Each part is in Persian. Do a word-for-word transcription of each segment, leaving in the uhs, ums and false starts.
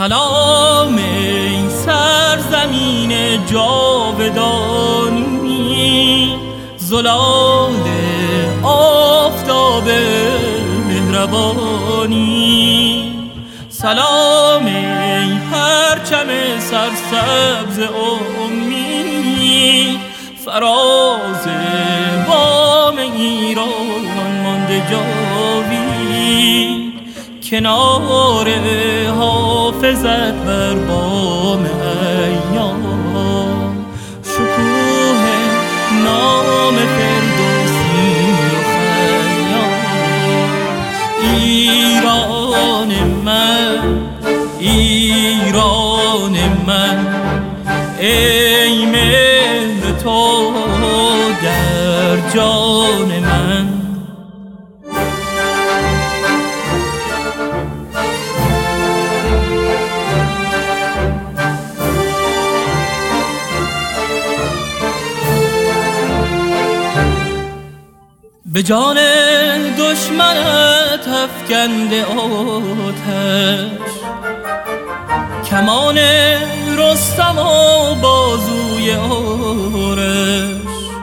سلام ای سرزمین جاودانی، زلال آفتاب مهربانی. سلام ای پرچم سرسبز امید، فراز بام ایران مانده جاوید. کنار حافظت بر بام ایام، شکوه نام فردوسی و خیام. ایران من، ایران من، ای مهر تو در جان من. به جان دشمنت افکنده آتش، کمان رستم و بازوی آرش.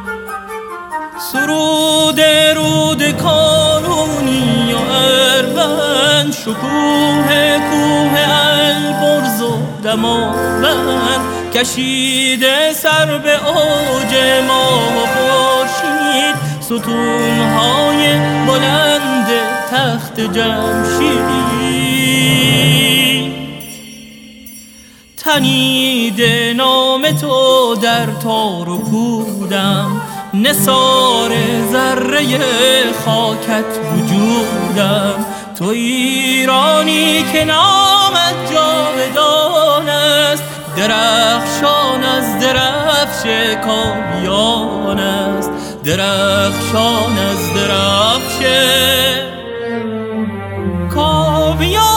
سرود رود کانونی و اروند، شکوه کوه البرز و دماوند. کشیده سر به اوج ماه و خورشید، ستونهای بلند تخت جمشید. تنید نام تو در تار و پودم، نثار ذره خاکت وجودم. تو ایرانی که نامت جاودان است، درخشان از درفش کاویان است. درخشان از درفش کاویان.